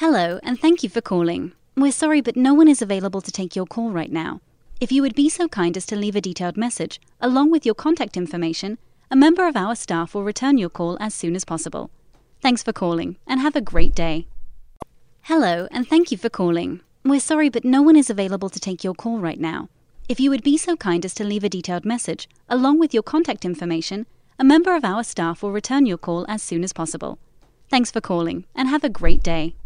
Hello, and thank you for calling. We're sorry, but no one is available to take your call right now. If you would be so kind as to leave a detailed message, along with your contact information, a member of our staff will return your call as soon as possible. Thanks for calling, and have a great day. Hello, and thank you for calling. We're sorry, but no one is available to take your call right now. If you would be so kind as to leave a detailed message, along with your contact information, a member of our staff will return your call as soon as possible. Thanks for calling, and have a great day.